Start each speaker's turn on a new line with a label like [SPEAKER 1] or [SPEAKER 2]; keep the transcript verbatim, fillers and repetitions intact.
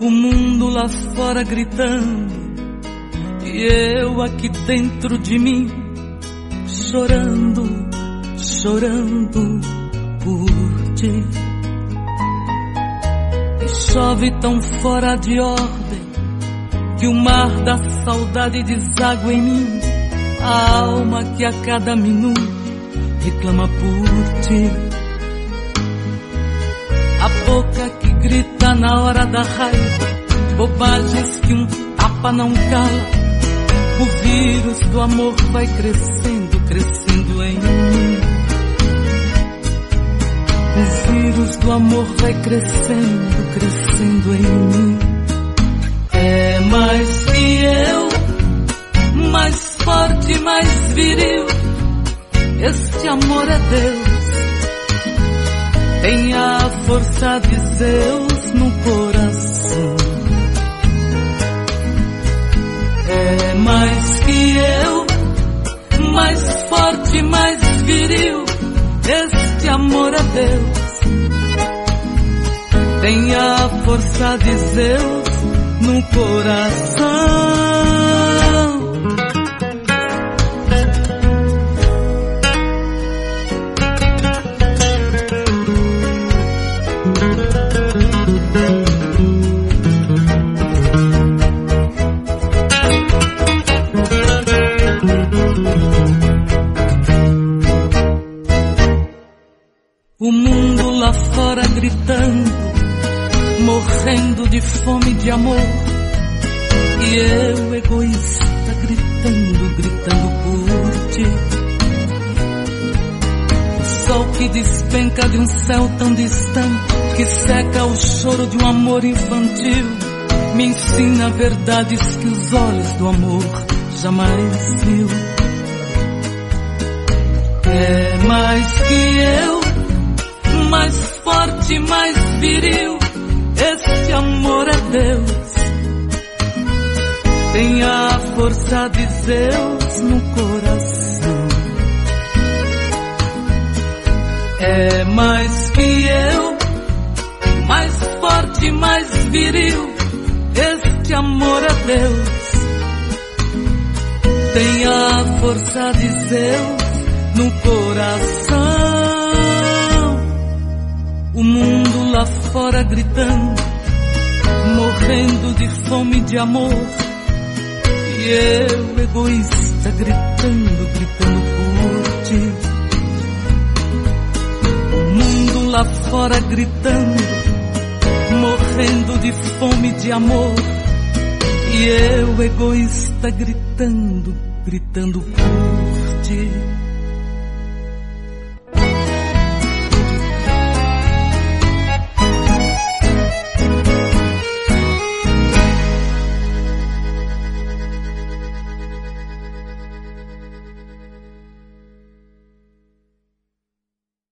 [SPEAKER 1] O mundo lá fora gritando e eu aqui dentro de mim chorando, chorando por ti. E chove tão fora de ordem que o mar da saudade deságua em mim, a alma que a cada minuto reclama por ti. A boca que grita na hora da raiva, bobagens que um tapa não cala. O vírus do amor vai crescendo, crescendo em mim. O vírus do amor vai crescendo, crescendo em mim. É mais que eu, mais forte, mais viril. Este amor é Deus. Tem a força de Zeus no coração. É mais que eu, mais forte, mais viril. Este amor é Deus. Tem a força de Zeus no coração. O mundo lá fora gritando, morrendo de fome de amor. E eu, egoísta, gritando, gritando por ti. O sol que despenca de um céu tão distante, que seca o choro de um amor infantil, me ensina verdades que os olhos do amor jamais viu. É mais que eu, mais forte, mais viril. Este amor é Deus. Tem a força de Zeus no coração. É mais que eu, mais forte, mais viril. Este amor é Deus. Tem a força de Zeus no coração. O mundo lá fora gritando, morrendo de fome de amor. E eu, egoísta, gritando, gritando por ti. O mundo lá fora gritando, morrendo de fome de amor. E eu, egoísta, gritando, gritando por ti.